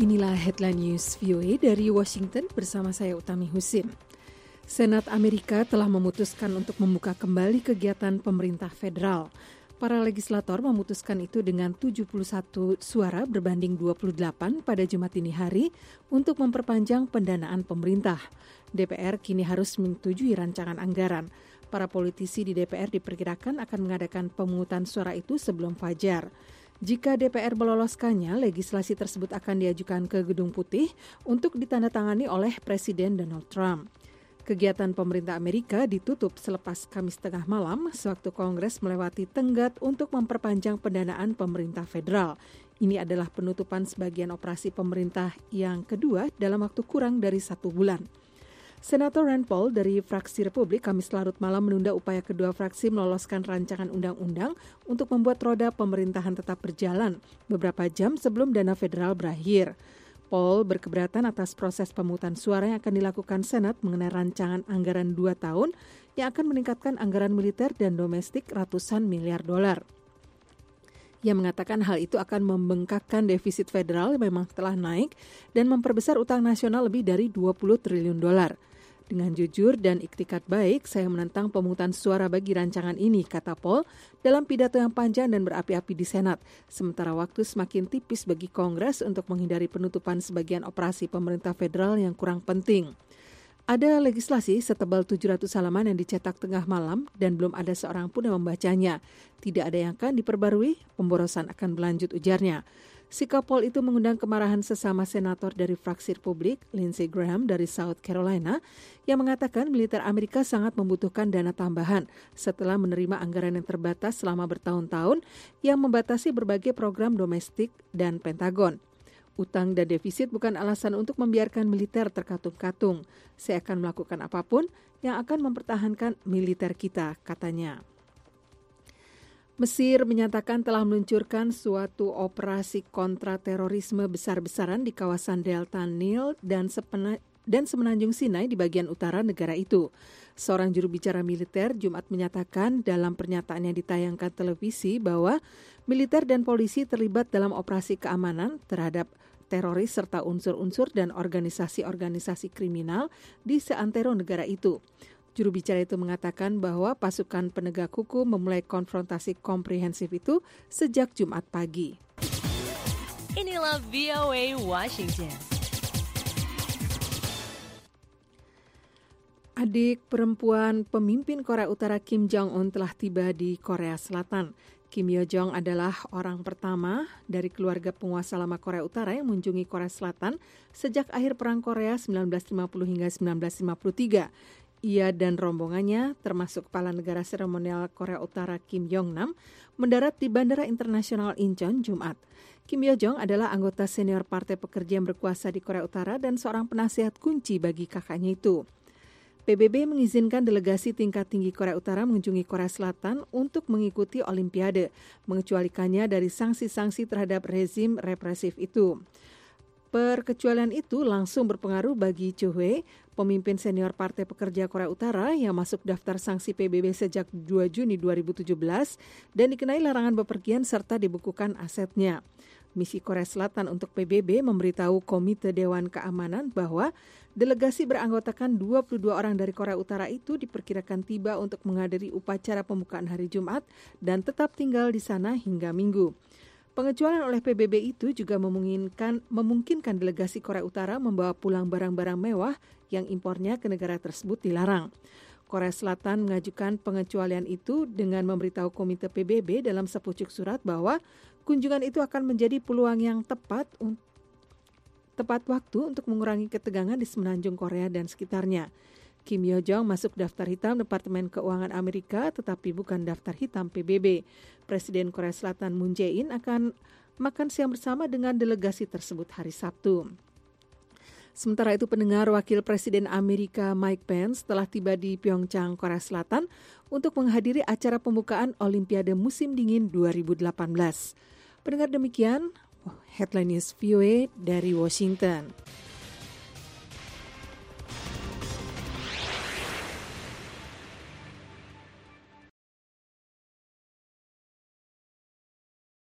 Inilah headline news VOA dari Washington bersama saya Utami Husin. Senat Amerika telah memutuskan untuk membuka kembali kegiatan pemerintah federal. Para legislator memutuskan itu dengan 71 suara berbanding 28 pada Jumat dini hari untuk memperpanjang pendanaan pemerintah. DPR kini harus menyetujui rancangan anggaran. Para politisi di DPR diperkirakan akan mengadakan pemungutan suara itu sebelum fajar. Jika DPR meloloskannya, legislasi tersebut akan diajukan ke Gedung Putih untuk ditandatangani oleh Presiden Donald Trump. Kegiatan pemerintah Amerika ditutup selepas Kamis tengah malam sewaktu Kongres melewati tenggat untuk memperpanjang pendanaan pemerintah federal. Ini adalah penutupan sebagian operasi pemerintah yang kedua dalam waktu kurang dari 1 bulan. Senator Rand Paul dari fraksi Republik Kamis larut malam menunda upaya kedua fraksi meloloskan rancangan undang-undang untuk membuat roda pemerintahan tetap berjalan beberapa jam sebelum dana federal berakhir. Paul berkeberatan atas proses pemungutan suara yang akan dilakukan Senat mengenai rancangan anggaran 2 tahun yang akan meningkatkan anggaran militer dan domestik ratusan miliar dolar. Ia mengatakan hal itu akan membengkakkan defisit federal yang memang telah naik dan memperbesar utang nasional lebih dari 20 triliun dolar. Dengan jujur dan iktikat baik, saya menentang pemungutan suara bagi rancangan ini, kata Paul dalam pidato yang panjang dan berapi-api di Senat. Sementara waktu semakin tipis bagi Kongres untuk menghindari penutupan sebagian operasi pemerintah federal yang kurang penting. Ada legislasi setebal 700 halaman yang dicetak tengah malam dan belum ada seorang pun yang membacanya. Tidak ada yang akan diperbarui, pemborosan akan berlanjut, ujarnya. Sikap Paul itu mengundang kemarahan sesama senator dari fraksi Republik, Lindsey Graham dari South Carolina, yang mengatakan militer Amerika sangat membutuhkan dana tambahan setelah menerima anggaran yang terbatas selama bertahun-tahun yang membatasi berbagai program domestik dan Pentagon. Utang dan defisit bukan alasan untuk membiarkan militer terkatung-katung. Saya akan melakukan apapun yang akan mempertahankan militer kita, katanya. Mesir menyatakan telah meluncurkan suatu operasi kontraterorisme besar-besaran di kawasan Delta Nil dan semenanjung Sinai di bagian utara negara itu. Seorang juru bicara militer Jumat menyatakan dalam pernyataan yang ditayangkan televisi bahwa militer dan polisi terlibat dalam operasi keamanan terhadap teroris serta unsur-unsur dan organisasi-organisasi kriminal di seantero negara itu. Juru bicara itu mengatakan bahwa pasukan penegak hukum memulai konfrontasi komprehensif itu sejak Jumat pagi. Inilah VOA Washington. Adik perempuan pemimpin Korea Utara Kim Jong-un telah tiba di Korea Selatan. Kim Yo-jong adalah orang pertama dari keluarga penguasa lama Korea Utara yang mengunjungi Korea Selatan sejak akhir Perang Korea 1950 hingga 1953. Ia dan rombongannya, termasuk Kepala Negara Seremonial Korea Utara Kim Yong-nam, mendarat di Bandara Internasional Incheon Jumat. Kim Yo-jong adalah anggota senior Partai Pekerja yang berkuasa di Korea Utara dan seorang penasihat kunci bagi kakaknya itu. PBB mengizinkan delegasi tingkat tinggi Korea Utara mengunjungi Korea Selatan untuk mengikuti Olimpiade, mengecualikannya dari sanksi-sanksi terhadap rezim represif itu. Perkecualian itu langsung berpengaruh bagi Cho Hwee, pemimpin senior Partai Pekerja Korea Utara yang masuk daftar sanksi PBB sejak 2 Juni 2017 dan dikenai larangan bepergian serta dibekukan asetnya. Misi Korea Selatan untuk PBB memberitahu Komite Dewan Keamanan bahwa delegasi beranggotakan 22 orang dari Korea Utara itu diperkirakan tiba untuk menghadiri upacara pembukaan hari Jumat dan tetap tinggal di sana hingga Minggu. Pengecualian oleh PBB itu juga memungkinkan delegasi Korea Utara membawa pulang barang-barang mewah yang impornya ke negara tersebut dilarang. Korea Selatan mengajukan pengecualian itu dengan memberitahu Komite PBB dalam sepucuk surat bahwa kunjungan itu akan menjadi peluang yang tepat waktu untuk mengurangi ketegangan di semenanjung Korea dan sekitarnya. Kim Yo-jong masuk daftar hitam Departemen Keuangan Amerika tetapi bukan daftar hitam PBB. Presiden Korea Selatan Moon Jae-in akan makan siang bersama dengan delegasi tersebut hari Sabtu. Sementara itu pendengar, Wakil Presiden Amerika Mike Pence telah tiba di Pyeongchang, Korea Selatan untuk menghadiri acara pembukaan Olimpiade Musim Dingin 2018. Pendengar, demikian headline news VOA dari Washington.